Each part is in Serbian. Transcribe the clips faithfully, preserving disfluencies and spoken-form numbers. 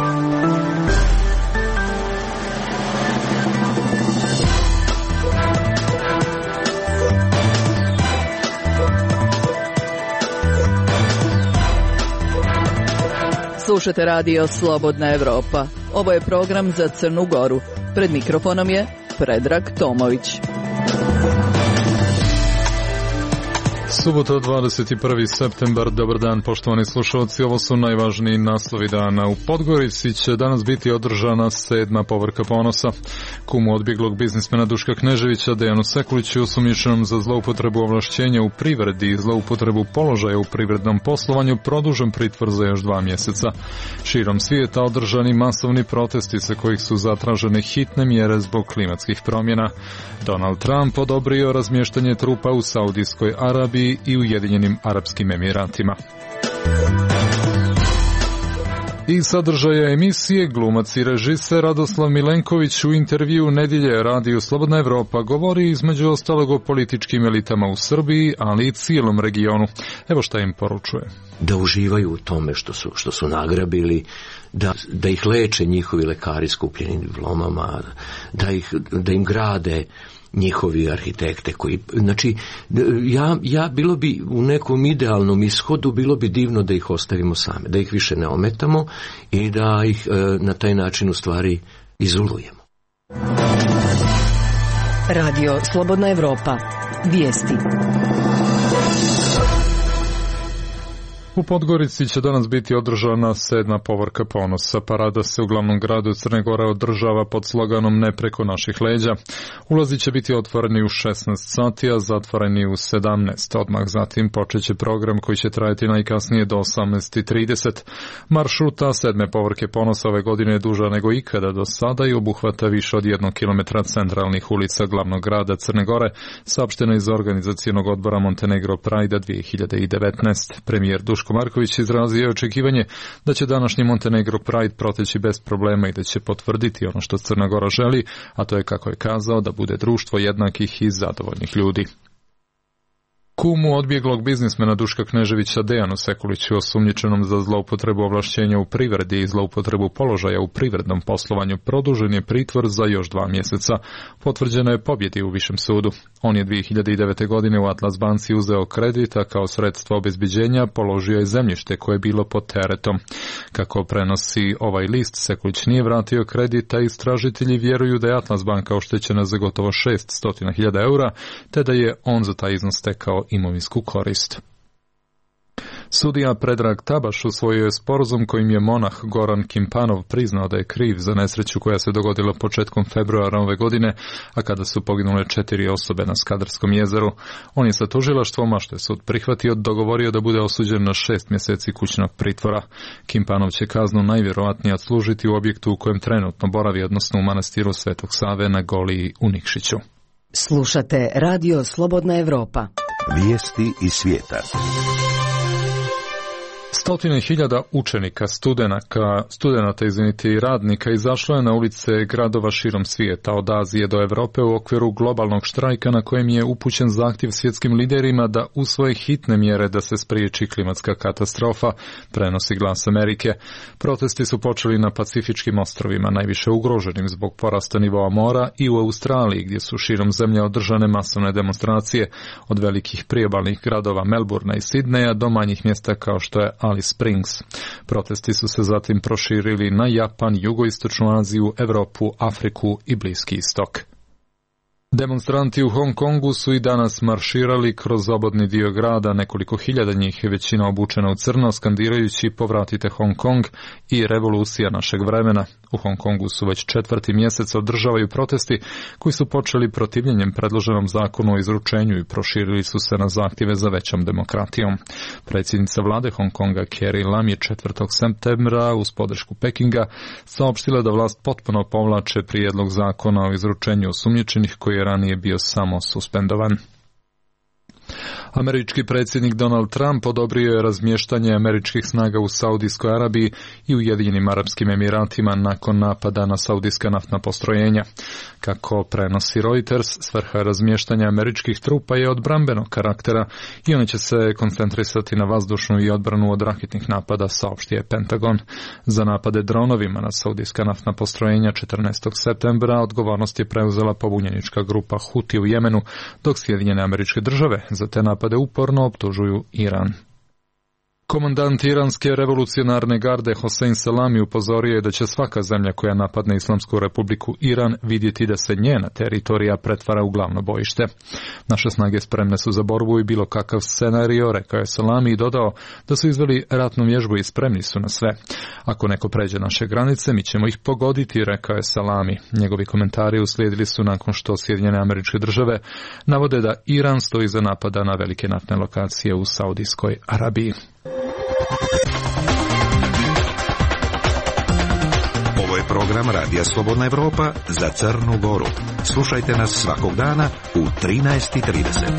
Slušate radio Slobodna Evropa. Ovo je program za Crnu Goru. Pred mikrofonom je Predrag Tomović. Subota, dvadeset prvi septembar, dobar dan poštovani slušalci, ovo su najvažniji naslovi dana. U Podgorici će danas biti održana sedma povorka ponosa. Kumu odbjeglog biznismena Duška Kneževića, Dejanu Sekuliću, osumnjičenom za zloupotrebu ovlašćenja u privredi i zloupotrebu položaja u privrednom poslovanju, produžen pritvor za još dva mjeseca. Širom svijeta održani masovni protesti sa kojih su zatražene hitne mjere zbog klimatskih promjena. Donald Trump odobrio razmještanje trupa u Saudijskoj Arabiji i Ujedinjenim Arapskim Emiratima. I sadržaja emisije glumac i režiser Radoslav Milenković u intervju Nedjelje radiju Slobodna Evropa govori između ostalog o političkim elitama u Srbiji, ali i cijelom regionu. Evo šta im poručuje. Da uživaju u tome što su, što su nagrabili, da, da ih leče njihovi lekari skupljenim diplomama, da, ih, da im grade njihovi arhitekte koji, znači, ja, ja bilo bi u nekom idealnom ishodu, bilo bi divno da ih ostavimo same, da ih više ne ometamo i da ih e, na taj način u stvari izolujemo. Radio Slobodna Evropa. Vijesti. U Podgorici će danas biti održana sedma povorka ponosa. Parada se u glavnom gradu Crne Gore održava pod sloganom Ne preko naših leđa. Ulazi će biti otvoreni u šesnaest sati, a zatvoreni u sedamnaest. Odmah zatim počeće program koji će trajati najkasnije do osamnaest i trideset. Maršruta sedme povorke ponosa ove godine je duža nego ikada do sada i obuhvata više od jednog kilometra centralnih ulica glavnog grada Crne Gore, saopšteno iz organizacionog odbora Montenegro Pride dvije hiljade devetnaeste. Premijer Duško Marković izrazio očekivanje da će današnji Montenegro Pride proteći bez problema i da će potvrditi ono što Crna Gora želi, a to je, kako je kazao, da bude društvo jednakih i zadovoljnih ljudi. Kumu odbjeglog biznismena Duška Kneževića, Dejanu Sekuliću, osumnjičenom za zloupotrebu ovlašćenja u privredi i zloupotrebu položaja u privrednom poslovanju, produžen je pritvor za još dva mjeseca. Potvrđeno je pobjedi u Višem sudu. On je dvije hiljade devete. godine u Atlas banci uzeo kredit, a kao sredstvo obezbeđenja položio je zemljište koje je bilo pod teretom. Kako prenosi ovaj list, Sekulić nije vratio kredit, a istražitelji vjeruju da je Atlas banka oštećena za gotovo šeststo hiljada eura, te da je on za taj iznos stekao imovinsku korist. Sudija Predrag Tabaš usvojio je sporazum kojim je monah Goran Kimpanov priznao da je kriv za nesreću koja se dogodila početkom februara ove godine, a kada su poginule četiri osobe na Skadarskom jezeru. On je sa tužilaštvom, a što je sud prihvatio, dogovorio da bude osuđen na šest mjeseci kućnog pritvora. Kimpanov će kaznu najvjerojatnije odslužiti u objektu u kojem trenutno boravi, odnosno u manastiru Svetog Save na Goliji u Nikšiću. Slušate Radio Slobodna Evropa. Vijesti iz svijeta. Stotine hiljada učenika, studenaka, studenata izvinite, i radnika izašlo je na ulice gradova širom svijeta, od Azije do Europe, u okviru globalnog štrajka na kojem je upućen zahtjev svjetskim liderima da usvoje hitne mjere da se spriječi klimatska katastrofa, prenosi Glas Amerike. Protesti su počeli na Pacifičkim ostrovima, najviše ugroženim zbog porasta nivoa mora, i u Australiji, gdje su širom zemlje održane masovne demonstracije, od velikih priobalnih gradova Melbourna i Sidneja do manjih mjesta kao što je Alice Springs. Protesti su se zatim proširili na Japan, jugoistočnu Aziju, Europu, Afriku i Bliski istok. Demonstranti u Hong Kongu su i danas marširali kroz obodni dio grada, nekoliko hiljada njih je većina obučena u crno, skandirajući povratite Hong Kong i revolucija našeg vremena. U Hong Kongu su već četvrti mjesec održavaju protesti koji su počeli protivljenjem predloženom zakonu o izručenju i proširili su se na zahtjeve za većom demokratijom. Predsjednica vlade Hong Konga Carrie Lam je četvrtog septembra uz podršku Pekinga saopštila da vlast potpuno povlače prijedlog zakona o izručenju osumnjičenih koji je ranije bio samo suspendovan. Američki predsjednik Donald Trump odobrio je razmještanje američkih snaga u Saudijskoj Arabiji i Ujedinjenim Arapskim Emiratima nakon napada na saudijska naftna postrojenja. Kako prenosi Reuters, svrha razmještanja američkih trupa je odbrambenog karaktera i oni će se koncentrisati na vazdušnu i odbranu od raketnih napada, saopštio je Pentagon. Za napade dronovima na saudijska naftna postrojenja četrnaestog septembra odgovornost je preuzela pobunjenička grupa Huti u Jemenu, dok Sjedinjene Američke Države za te napade uporno optužuju Iran. Komandant Iranske revolucionarne garde Hosein Salami upozorio je da će svaka zemlja koja napadne Islamsku republiku Iran vidjeti da se njena teritorija pretvara u glavno bojište. Naše snage spremne su za borbu i bilo kakav scenario, rekao je Salami i dodao da su izveli ratnu vježbu i spremni su na sve. Ako neko pređe naše granice, mi ćemo ih pogoditi, rekao je Salami. Njegovi komentari uslijedili su nakon što Sjedinjene Američke Države navode da Iran stoji za napada na velike naftne lokacije u Saudijskoj Arabiji. Ovo je program Radija Slobodna Evropa za Crnu Goru. Slušajte nas svakog dana u trinaest i trideset.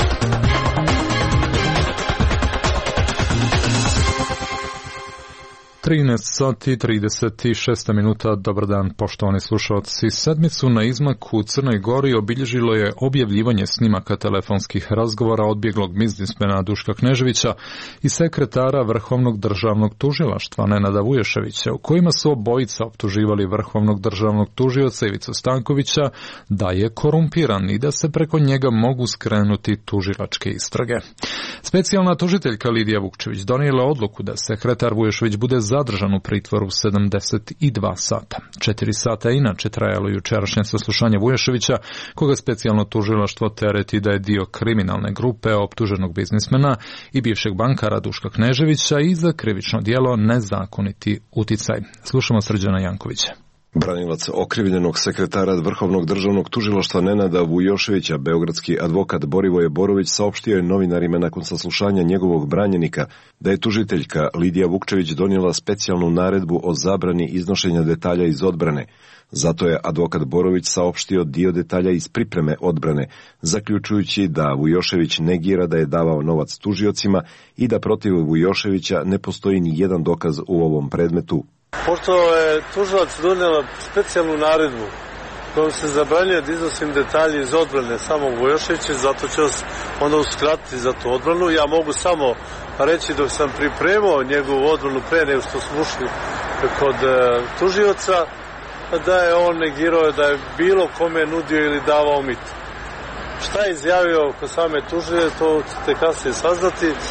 trinaest sati trideset šest minuta. Dobar dan, poštovani slušalci. Sedmicu na izmaku u Crnoj Gori obilježilo je objavljivanje snimaka telefonskih razgovora odbjeglog biznismena Duška Kneževića i sekretara Vrhovnog državnog tužilaštva Nenada Vujoševića, u kojima su obojica optuživali Vrhovnog državnog tužioca Ivicu Stankovića da je korumpiran i da se preko njega mogu skrenuti tužilačke istrage. Specijalna tužiteljka Lidija Vukčević donijela odluku da sekretar Vujošević bude zadržan u pritvoru sedamdeset dva sata. Četiri sata je inače trajalo jučerašnje saslušanje Vujoševića, koga specijalno tužilaštvo tereti da je dio kriminalne grupe optuženog biznismena i bivšeg bankara Duška Kneževića i za krivično djelo nezakoniti uticaj. Slušamo Srđana Jankovića. Branilac okrivljenog sekretara Vrhovnog državnog tužilaštva Nenada Vujoševića, beogradski advokat Borivoje Borović, saopštio je novinarima nakon saslušanja njegovog branjenika da je tužiteljka Lidija Vukčević donijela specijalnu naredbu o zabrani iznošenja detalja iz odbrane. Zato je advokat Borović saopštio dio detalja iz pripreme odbrane, zaključujući da Vujošević negira da je davao novac tužiocima i da protiv Vujoševića ne postoji ni jedan dokaz u ovom predmetu. Pošto je tužilac donijela specijalnu naredbu kojom se zabranjuje da iznosim detalje iz odbrane samog Vujoševića, zato ću vas onda uskratiti za tu odbranu. Ja mogu samo reći dok sam pripremao njegovu odbranu pre nego što smo ušli kod e, tužioca, da je on negirao da je bilo kome nudio ili davao mit. Šta je izjavio oko same tužije, to ćete kasnije saznati. E,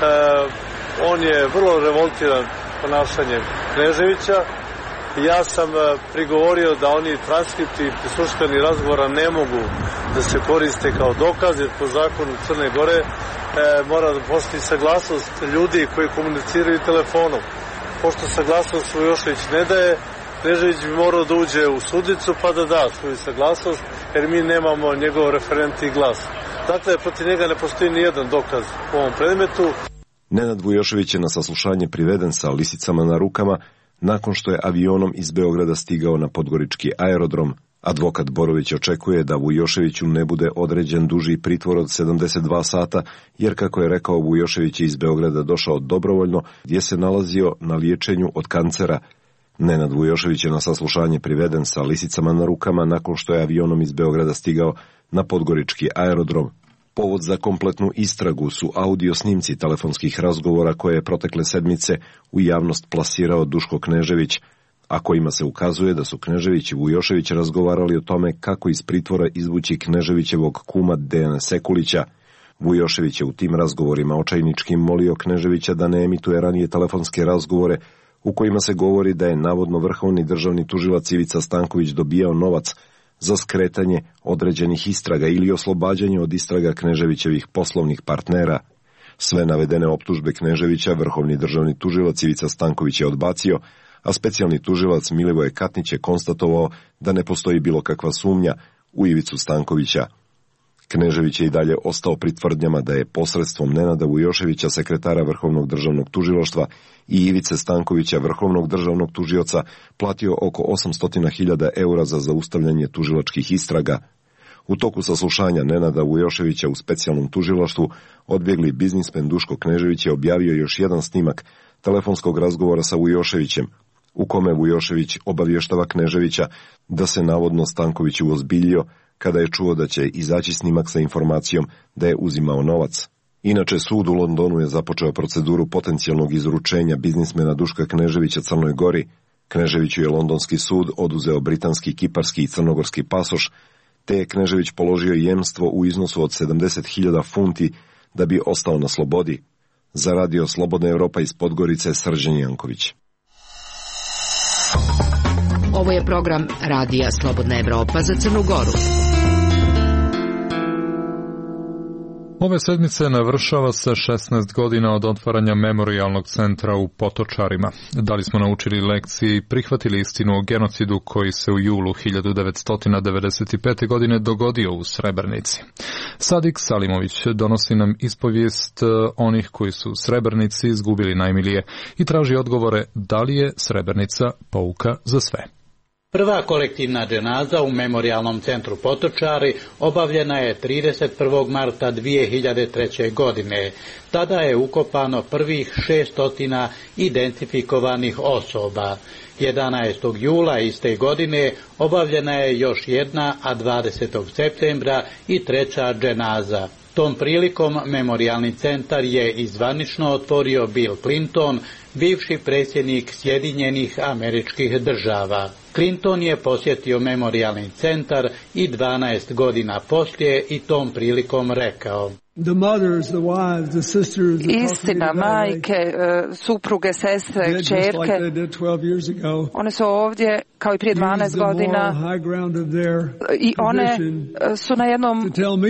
on je vrlo revoltiran ponašanjem Kneževića. Ja sam prigovorio da oni transkripti i prisluškani razgovora ne mogu da se koriste kao dokaz, jer po zakonu Crne Gore e, mora da postoji saglasnost ljudi koji komuniciraju telefonom. Pošto saglasnost Vujošević ne daje, Knežević bi morao da uđe u sudnicu pa da da svoju saglasnost, jer mi nemamo njegov referentni glas. Dakle, protiv njega ne postoji nijedan dokaz u ovom predmetu. Nenad Vujošević je na saslušanje priveden sa lisicama na rukama nakon što je avionom iz Beograda stigao na podgorički aerodrom. Advokat Borović očekuje da Vujoševiću ne bude određen duži pritvor od sedamdeset dva sata, jer kako je rekao, Vujošević je iz Beograda došao dobrovoljno gdje se nalazio na liječenju od kancera. Nenad Vujošević je na saslušanje priveden sa lisicama na rukama nakon što je avionom iz Beograda stigao na podgorički aerodrom. Povod za kompletnu istragu su audio snimci telefonskih razgovora koje je protekle sedmice u javnost plasirao Duško Knežević, a kojima se ukazuje da su Knežević i Vujošević razgovarali o tome kako iz pritvora izvući Kneževićevog kuma Dejana Sekulića. Vujošević je u tim razgovorima očajnički molio Kneževića da ne emituje ranije telefonske razgovore u kojima se govori da je navodno vrhovni državni tužilac Ivica Stanković dobijao novac za skretanje određenih istraga ili oslobađanje od istraga Kneževićevih poslovnih partnera. Sve navedene optužbe Kneževića vrhovni državni tužilac Ivica Stanković je odbacio, a specijalni tužilac Milivoje Katnić je konstatovao da ne postoji bilo kakva sumnja u Ivicu Stankovića. Knežević je i dalje ostao pri tvrdnjama da je posredstvom Nenada Vujoševića, sekretara Vrhovnog državnog tužilaštva, i Ivice Stankovića, Vrhovnog državnog tužioca, platio oko osamsto hiljada eura za zaustavljanje tužilačkih istraga. U toku saslušanja Nenada Vujoševića u specijalnom tužilaštvu odbjegli biznismen Duško Knežević je objavio još jedan snimak telefonskog razgovora sa Vujoševićem, u kome Vujošević obavještava Kneževića da se navodno Stanković uozbiljio kada je čuo da će izaći snimak sa informacijom da je uzimao novac. Inače, sud u Londonu je započeo proceduru potencijalnog izručenja biznismena Duška Kneževića Crnoj Gori. Kneževiću je londonski sud oduzeo britanski, kiparski i crnogorski pasoš, te je Knežević položio jemstvo u iznosu od sedamdeset hiljada funti da bi ostao na slobodi. Za radio Slobodna Evropa iz Podgorice, Srđan Janković. Ovo je program Radija Slobodna Evropa za Crnu Goru. Ove sedmice navršava se šesnaest godina od otvaranja memorijalnog centra u Potočarima. Da li smo naučili lekcije i prihvatili istinu o genocidu koji se u julu hiljadu devetsto devedeset pete. godine dogodio u Srebrenici? Sadik Salimović donosi nam ispovijest onih koji su u Srebrenici izgubili najmilije i traži odgovore da li je Srebrenica pouka za sve. Prva kolektivna dženaza u memorijalnom centru Potočari obavljena je trideset prvog marta dvije hiljade treće. godine. Tada je ukopano prvih šeststotina identifikovanih osoba. jedanaestog jula iste godine obavljena je još jedna, a dvadesetog septembra i treća dženaza. Tom prilikom memorijalni centar je izvanično otvorio Bill Clinton, bivši predsjednik Sjedinjenih Američkih Država. Clinton je posjetio memorijalni centar i dvanaest godina poslije i tom prilikom rekao: Istina, majke, supruge, sestre, kćerke, one su ovdje kao i prije dvanaest godina i one su na jednom,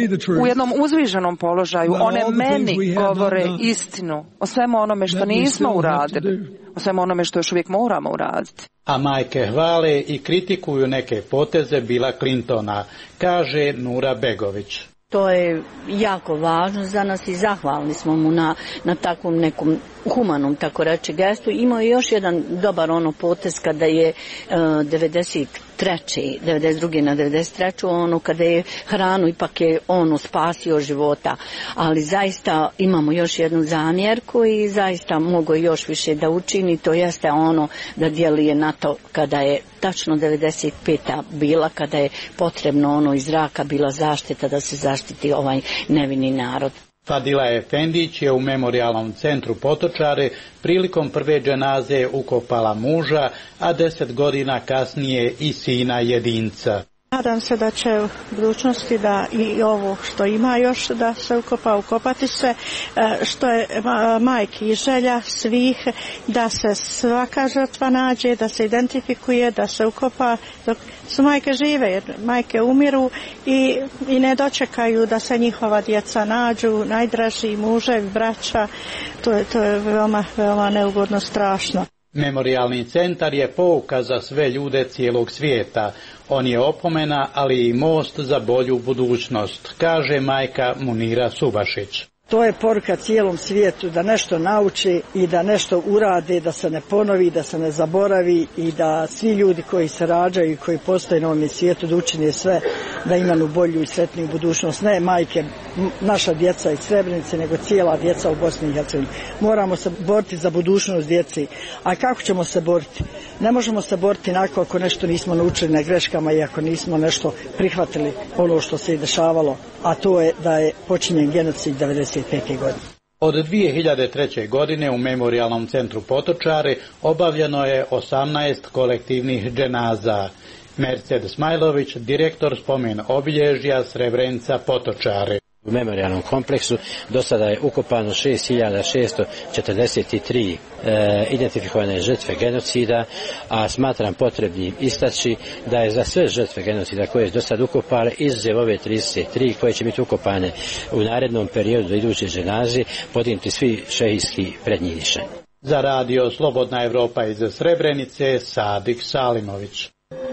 u jednom uzviženom položaju. One meni govore istinu o svemu onome što nismo uradili, o svemu onome što još uvijek moramo uraditi. A majke hvale i kritikuju neke poteze Billa Clintona, kaže Nura Begović. To je jako važno za nas i zahvalni smo mu na, na takvom nekom humanom, tako reći, gestu. Imao je još jedan dobar ono potez kada je uh, devedeset treće. devedeset druge na devedeset treću ono kada je hranu ipak je ono spasio života. Ali zaista imamo još jednu zamjerku i zaista mogu još više da učini, to jeste ono da djeluje na to kada je tačno devedeset peta bila, kada je potrebno ono iz zraka bila zaštita da se zaštiti ovaj nevini narod. Fadila Efendić je u memorijalnom centru Potočare prilikom prve dženaze ukopala muža, a deset godina kasnije i sina jedinca. Nadam se da će u budućnosti da i ovo što ima još da se ukopa, ukopati se, što je majki i želja svih, da se svaka žrtva nađe, da se identifikuje, da se ukopa dok su majke žive, jer majke umiru i, i ne dočekaju da se njihova djeca nađu, najdraži muževi, braća, to je, to je veoma, veoma neugodno, strašno. Memorijalni centar je pouka za sve ljude cijelog svijeta. On je opomena, ali i most za bolju budućnost, kaže majka Munira Subašić. To je poruka cijelom svijetu da nešto nauči i da nešto urade, da se ne ponovi, da se ne zaboravi i da svi ljudi koji se rađaju i koji postoje na ovom svijetu da učine sve da imaju bolju i sretniju budućnost. Ne majke, naša djeca iz Srebrenice, nego cijela djeca u Bosni i Hercegovini. Moramo se boriti za budućnost djeci. A kako ćemo se boriti? Ne možemo se boriti nakon ako nešto nismo naučili na greškama i ako nismo nešto prihvatili ono što se i dešavalo, a to je da je počinjen genocid devedeset pete. godine. Od dvije hiljade treće. godine u memorijalnom centru Potočare obavljeno je osamnaest kolektivnih dženaza. Mercedes Smajlović, direktor spomen obilježja Srebrenica Potočare. U memorijalnom kompleksu do sada je ukopano šest hiljada šesto četrdeset tri e, identifikovane žrtve genocida, a smatram potrebnim istaći da je za sve žrtve genocida koje je do sada ukopale, izuzev ove trideset tri koje će biti ukopane u narednom periodu do iduće dženaze, podignuti svi šehijski prednjišani. Za radio Slobodna Evropa iz Srebrenice, Sadik Salimović.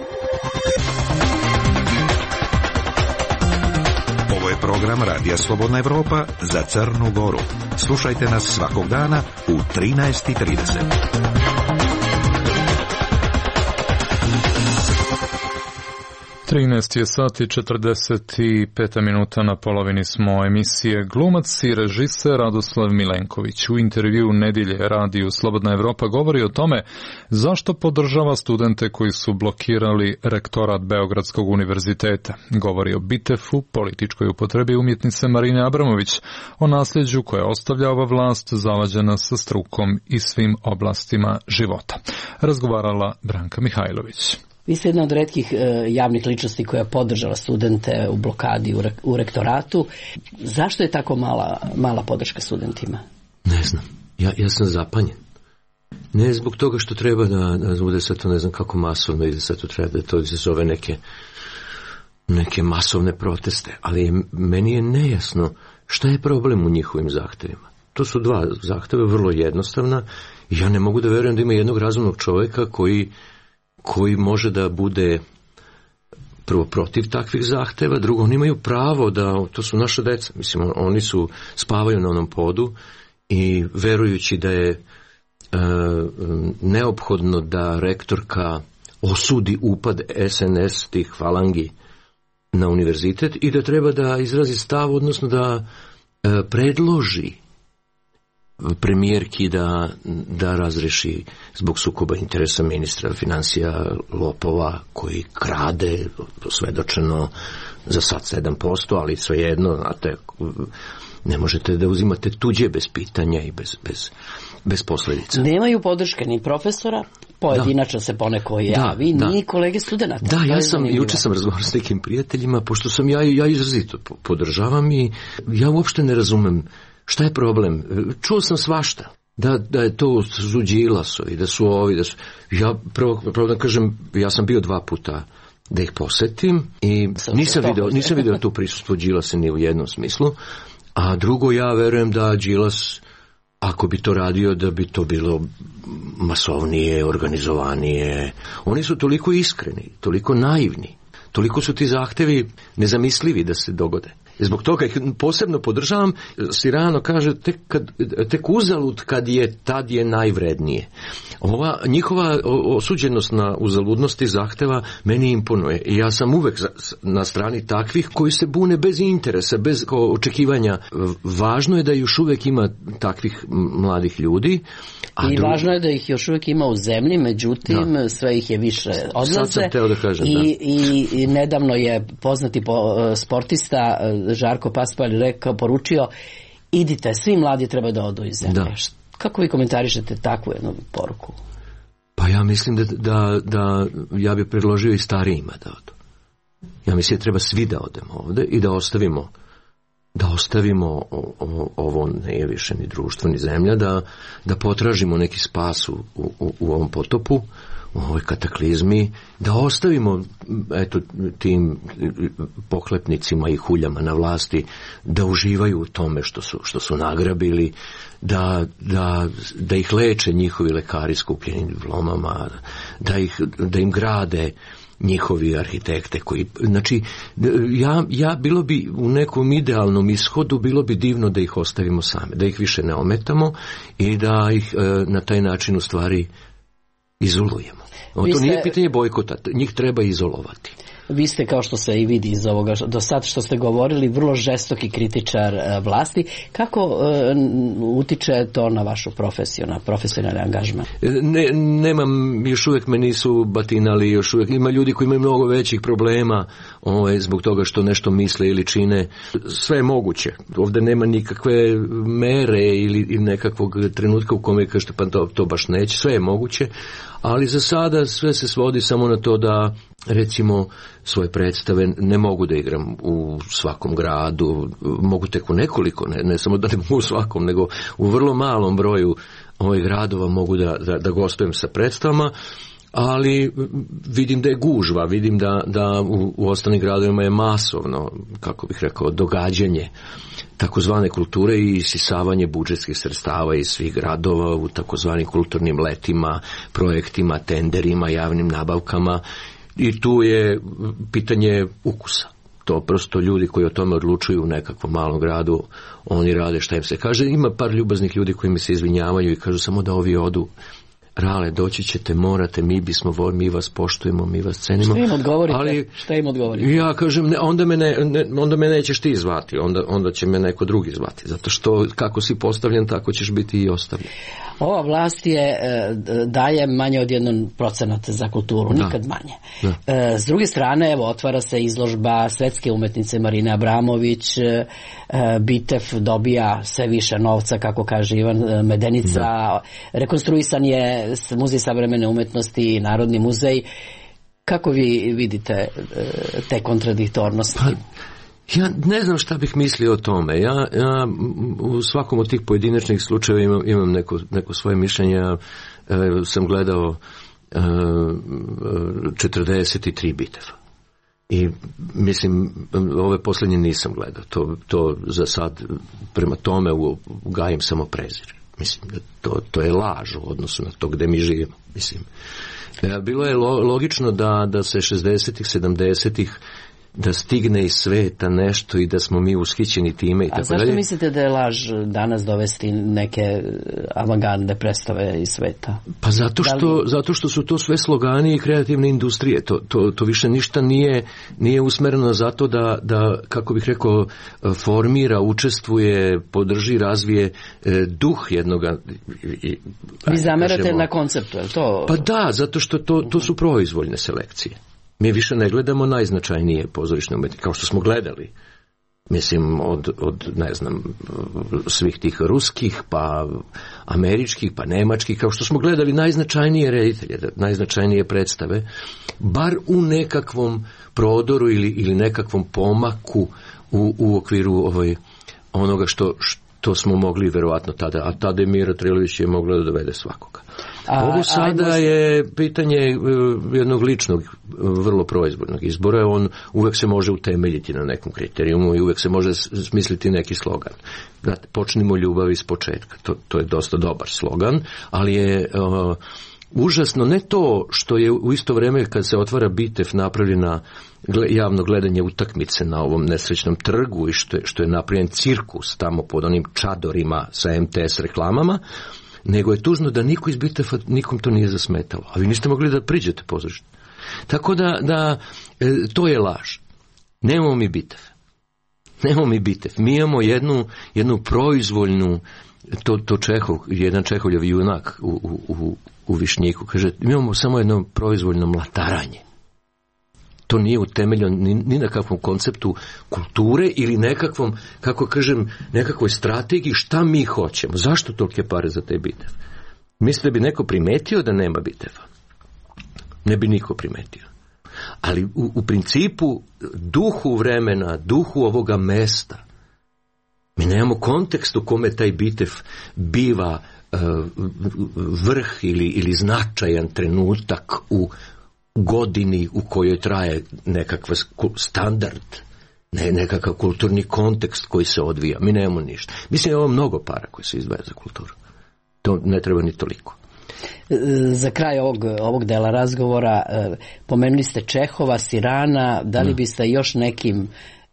Program Radija Slobodna Evropa za Crnu Goru. Slušajte nas svakog dana u trinaest i trideset. trinaest je sati četrdeset pet minuta, na polovini smo emisije. Glumac i režiser Radoslav Milenković u intervjuu Nedjelje radiju Slobodna Evropa govori o tome zašto podržava studente koji su blokirali rektorat Beogradskog univerziteta. Govori o Bitefu, političkoj upotrebi umjetnice Marine Abramović, o nasljeđu koje ostavlja ova vlast zavađena sa strukom i svim oblastima života. Razgovarala Branka Mihajlović. Vi ste jedna od retkih e, javnih ličnosti koja je podržala studente u blokadi u, re, u rektoratu. Zašto je tako mala, mala podrška studentima? Ne znam. Ja, ja sam zapanjen. Ne zbog toga što treba da, da bude sve to, ne znam kako masovno ide sve to, treba da to izazove neke, neke masovne proteste. Ali je, meni je nejasno šta je problem u njihovim zahtevima. To su dva zahteva, vrlo jednostavna. I ja ne mogu da verujem da ima jednog razumnog čovjeka koji koji može da bude prvo protiv takvih zahteva, drugo, oni imaju pravo da, to su naša deca, mislim, oni su, spavaju na onom podu i verujući da je e, neophodno da rektorka osudi upad S N S tih falangi na univerzitet i da treba da izrazi stav, odnosno da e, predloži premijerki da, da razreši zbog sukoba interesa ministra financija lopova koji krade, svedočeno za sad sedam posto, ali svejedno, znate, ne možete da uzimate tuđe bez pitanja i bez, bez, bez posljedica. Nemaju podrške ni profesora, pojedinačno da se poneko javi, da, ni da. kolege studenata. Da, ja sam, juče sam razgovarao s nekim prijateljima, pošto sam ja, ja izrazito podržavam i ja uopšte ne razumem šta je problem? Čuo sam svašta. Da, da je to su Đilasovi, da su ovi, da su... Ja prvo, prvo da kažem, ja sam bio dva puta da ih posetim i nisam video, nisam video to prisustvo Đilasa ni u jednom smislu. A drugo, ja verujem da Đilas, ako bi to radio, da bi to bilo masovnije, organizovanije. Oni su toliko iskreni, toliko naivni, toliko su ti zahtevi nezamislivi da se dogode. Zbog toga ih posebno podržavam. Sirano kaže tek, kad, tek uzalud kad je, tad je najvrednije. Ova njihova osuđenost na uzaludnosti zahteva meni imponuje. I ja sam uvek na strani takvih koji se bune bez interesa, bez očekivanja. Važno je da još uvek ima takvih mladih ljudi. A I drugo... važno je da ih još uvek ima u zemlji, međutim da. sve ih je više odlaze. Da kažem, I, da. i, I nedavno je poznati po, sportista Žarko Paspalj rekao, poručio, idite, svi mladi treba da odu iz zemlje. Da. Kako vi komentarišete takvu jednu poruku? Pa ja mislim da, da, da ja bih predložio i starijima da odu. Ja mislim da treba svi da odemo ovde i da ostavimo da ostavimo o, o, ovo nije više ni društvo ni zemlja, da, da potražimo neki spas u, u, u ovom potopu, u ovoj kataklizmi, da ostavimo eto, tim pohlepnicima i huljama na vlasti da uživaju u tome što su, što su nagrabili, da, da, da ih leče njihovi lekari skupljenim diplomama, da, ih, da im grade njihovi arhitekte koji, znači, ja, ja bilo bi u nekom idealnom ishodu, bilo bi divno da ih ostavimo same, da ih više ne ometamo i da ih e, na taj način u stvari izolujemo. O, to ste... nije pitanje bojkota, njih treba izolovati. Vi ste, kao što se i vidi iz ovoga do sad što ste govorili, vrlo žestoki kritičar uh, vlasti. Kako uh, utiče to na vašu profesiju, na profesionalni angažman? Ne, nemam, još uvijek me nisu batinali, još uvijek ima ljudi koji imaju mnogo većih problema ovaj, zbog toga što nešto misle ili čine. Sve je moguće. Ovdje nema nikakve mere ili, ili nekakvog trenutka u kome kažete pa to, to baš neće. Sve je moguće, ali za sada sve se svodi samo na to da recimo svoje predstave ne mogu da igram u svakom gradu, mogu tek u nekoliko, ne, ne samo da ne mogu u svakom, nego u vrlo malom broju ovih gradova mogu da, da, da gostujem sa predstavama, ali vidim da je gužva, vidim da, da u, u ostalim gradovima je masovno, kako bih rekao, događanje takozvane kulture i isisavanje budžetskih sredstava iz svih gradova u takozvanim kulturnim letima, projektima, tenderima, javnim nabavkama. I tu je pitanje ukusa. To prosto ljudi koji o tome odlučuju u nekakvom malom gradu, oni rade šta im se kaže. Ima par ljubaznih ljudi koji mi se izvinjavaju i kažu samo da ovi odu, Rale, doći ćete, morate, mi bismo voljeli, mi vas poštujemo, mi vas cenimo. Šta im odgovorite? Ali, Šta im odgovorite? Ja kažem, ne, onda, me ne, ne, onda me nećeš ti zvati, onda, onda će me neko drugi zvati, zato što kako si postavljen, tako ćeš biti i ostavljen. Ova vlast je, daje manje od jedan procenat za kulturu, da. nikad manje. Da. S druge strane, evo, otvara se izložba svetske umetnice Marine Abramović, Bitev dobija sve više novca, kako kaže Ivan Medenica, da. Rekonstruisan je Muzej savremene umetnosti i Narodni muzej. Kako vi vidite te kontradiktornosti? Pa, ja ne znam šta bih mislio o tome. Ja, ja u svakom od tih pojedinačnih slučajeva imam, imam neko, neko svoje mišljenje. Ja e, sam gledao e, četrdeset tri biteva. I mislim, ove posljednje nisam gledao. To, to za sad prema tome u, gajim samo prezir. Mislim, to, to je laž u odnosu na to gde mi živimo. Mislim, bilo je lo, logično da, da se šezdesetih, sedamdesetih da stigne iz sveta nešto i da smo mi ushićeni time i tako dalje. A zašto mislite da je laž danas dovesti neke avangardne predstave iz sveta? Pa zato što, li... zato što su to sve slogani i kreativne industrije. To, to, to više ništa nije, nije usmereno zato da, da, kako bih rekao, formira, učestvuje, podrži, razvije e, duh jednoga. I, Vi zamerate kažemo, na konceptu, je to? Pa da, zato što to, to su proizvoljne selekcije. Mi više ne gledamo najznačajnije pozorišne umetnike, kao što smo gledali. Mislim, od, od, ne znam, svih tih ruskih, pa američkih, pa nemačkih, kao što smo gledali najznačajnije reditelje, najznačajnije predstave, bar u nekakvom prodoru ili, ili nekakvom pomaku u, u okviru ovaj, onoga što, što smo mogli verovatno tada, a tada je Mira Trilović je mogla da dovede svakoga. A, Ovo sada možda... je pitanje jednog ličnog, vrlo proizvodnog izbora. On uvek se može utemeljiti na nekom kriterijumu i uvek se može smisliti neki slogan. Znate, počnimo ljubav iz početka. To, to je dosta dobar slogan, ali je uh, užasno ne to što je u isto vreme kad se otvara Bitev napravljena javno gledanje utakmice na ovom nesrećnom trgu i što je, što je napravljen cirkus tamo pod onim čadorima sa em te es reklamama, nego je tužno da niko iz Biteva, nikom to nije zasmetalo. A vi niste mogli da priđete pozorište. Tako da, da e, to je laž. Nemamo mi Bitev. Nemamo mi Bitev. Mi imamo jednu, jednu proizvoljnu, to, to Čehov, jedan Čehovljev junak u, u, u, u Višnjiku, kaže, mi imamo samo jedno proizvoljno mlataranje. To nije utemeljeno ni, ni na kakvom konceptu kulture ili nekakvom, kako kažem, nekakvoj strategiji šta mi hoćemo. Zašto tolike pare za taj Bitev? Mislite da bi neko primetio da nema Biteva? Ne bi niko primetio. Ali u, u principu duhu vremena, duhu ovoga mesta, mi nemamo kontekst u kome taj Bitev biva uh, vrh ili, ili značajan trenutak u godini u kojoj traje nekakav standard, ne, nekakav kulturni kontekst koji se odvija. Mi nemamo ništa. Mislim, ovo mnogo para koji se izdvaja za kulturu. To ne treba ni toliko. Za kraj ovog, ovog dela razgovora pomenuli ste Čehova, Sirana, da li biste još nekim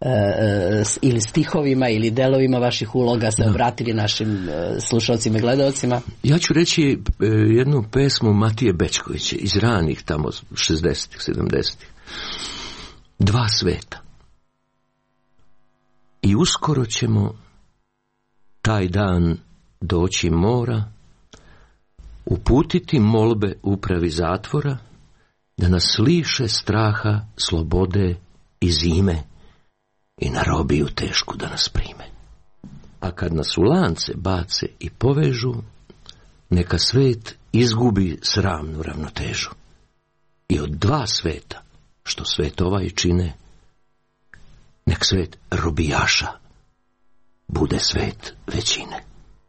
ili stihovima ili delovima vaših uloga se obratili našim slušalcima i gledalcima? Ja ću reći jednu pesmu Matije Bečkovića iz ranih tamo šezdesetih, sedamdesetih. Dva sveta. I uskoro ćemo taj dan doći mora, uputiti molbe upravi zatvora da nas liše straha, slobode i zime i na robiju tešku da nas prime. A kad nas u lance bace i povežu, neka svet izgubi sramnu ravnotežu. I od dva sveta, što svet ovaj čine, nek svet robijaša bude svet većine.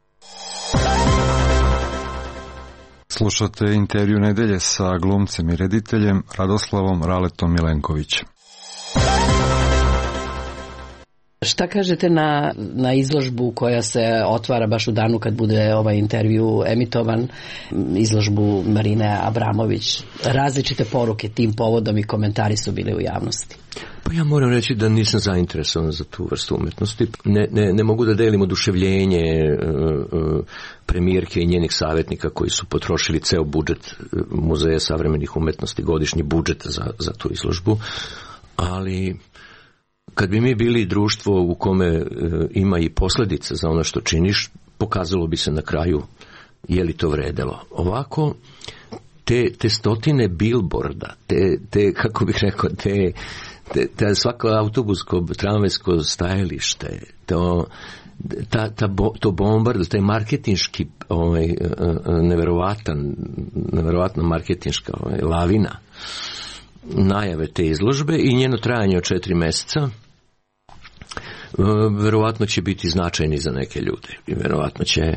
Slušate intervju nedelje sa glumcem i rediteljem Radoslavom Raletom Milenkovićem. Šta kažete na, na izložbu koja se otvara baš u danu kad bude ovaj intervju emitovan, izložbu Marine Abramović? Različite poruke tim povodom i komentari su bili u javnosti. Pa ja moram reći da nisam zainteresovan za tu vrstu umetnosti. Ne, ne, ne mogu da delim oduševljenje uh, premijerke i njenih savjetnika koji su potrošili ceo budžet Muzeja savremenih umetnosti, godišnji budžet za, za tu izložbu, ali kad bi mi bili društvo u kome uh, ima i posljedice za ono što činiš, pokazalo bi se na kraju je li to vredelo. Ovako, te, te stotine bilborda, te, te, kako bih rekao, te Te, te svako autobusko, tramvajsko stajalište, to, ta, ta bo, to bombardo, taj marketinški ovaj, neverovatan, neverovatna marketinška ovaj, lavina najave te izložbe i njeno trajanje od četiri mjeseca verovatno će biti značajni za neke ljude i verovatno će,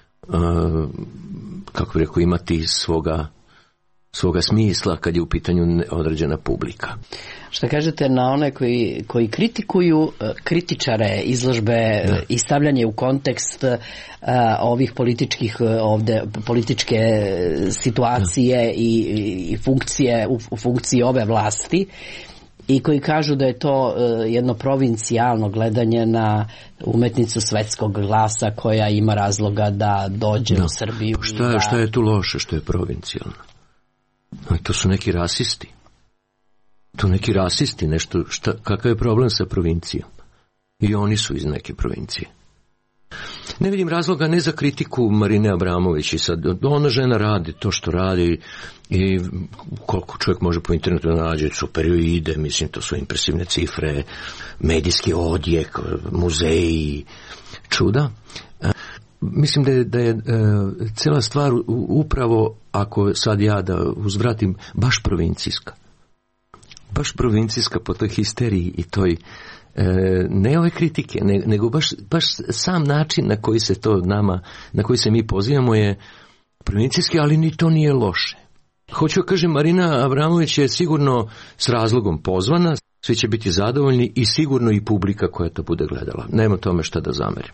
kako bih rekao, imati svoga svoga smisla kad je u pitanju određena publika. Šta kažete na one koji, koji kritikuju kritičare izložbe da. I stavljanje u kontekst uh, ovih političkih ovde političke situacije i, i funkcije u, u funkciji ove vlasti i koji kažu da je to uh, jedno provincijalno gledanje na umetnicu svetskog glasa koja ima razloga da dođe no. u Srbiju. Šta je, da... šta je tu loše što je provincijalno? To su neki rasisti. To neki rasisti, nešto, šta, kakav je problem sa provincijom? I oni su iz neke provincije. Ne vidim razloga ne za kritiku Marine Abramović i sad, ona žena radi to što radi i koliko čovjek može po internetu da nađe superioide, mislim to su impresivne cifre, medijski odjek, muzeji, čuda. Mislim da je, da je e, cijela stvar upravo, ako sad ja da uzvratim, baš provincijska. Baš provincijska po toj histeriji i toj, e, ne ove kritike, ne, nego baš, baš sam način na koji se to nama, na koji se mi pozivamo je provincijski, ali ni to nije loše. Hoću da kažem, Marina Abramović je sigurno s razlogom pozvana, svi će biti zadovoljni i sigurno i publika koja to bude gledala. Nema tome šta da zamerim.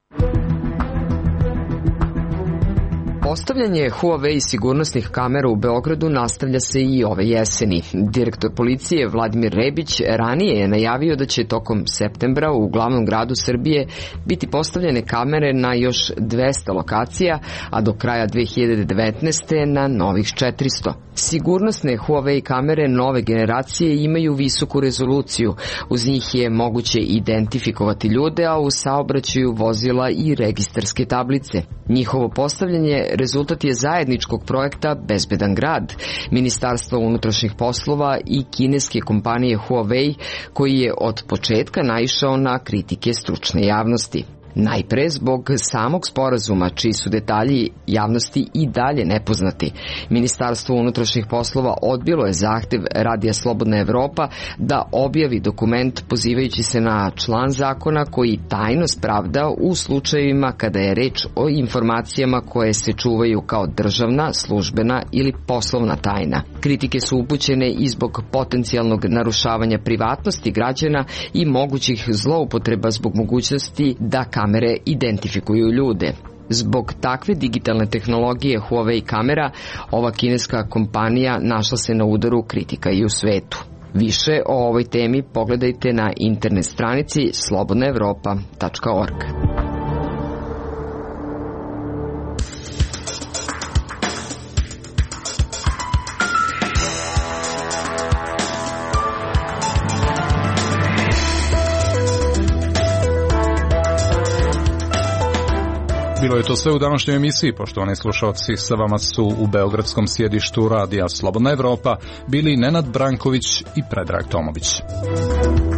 Postavljanje Huawei sigurnosnih kamera u Beogradu nastavlja se i ove jeseni. Direktor policije Vladimir Rebić ranije je najavio da će tokom septembra u glavnom gradu Srbije biti postavljene kamere na još dvesta lokacija, a do kraja dve hiljade devetnaeste. na novih četiristo. Sigurnosne Huawei kamere nove generacije imaju visoku rezoluciju. Uz njih je moguće identifikovati ljude, a u saobraćaju vozila i registarske tablice. Njihovo postavljanje rezultat je zajedničkog projekta Bezbedan grad, Ministarstva unutrašnjih poslova i kineske kompanije Huawei, koji je od početka naišao na kritike stručne javnosti. Najpre zbog samog sporazuma, čiji su detalji javnosti i dalje nepoznati. Ministarstvo unutrašnjih poslova odbilo je zahtev Radija Slobodna Evropa da objavi dokument pozivajući se na član zakona koji tajnost pravda u slučajevima kada je reč o informacijama koje se čuvaju kao državna, službena ili poslovna tajna. Kritike su upućene i zbog potencijalnog narušavanja privatnosti građana i mogućih zloupotreba zbog mogućnosti da kamere identifikuju ljude. Zbog takve digitalne tehnologije Huawei kamera, ova kineska kompanija našla se na udaru kritika i u svetu. Više o ovoj temi pogledajte na internet stranici slobodna evropa tačka org. Bilo je to sve u današnjoj emisiji, poštovani slušalci, sa vama su u beogradskom sjedištu Radija Slobodna Evropa bili Nenad Branković i Predrag Tomović.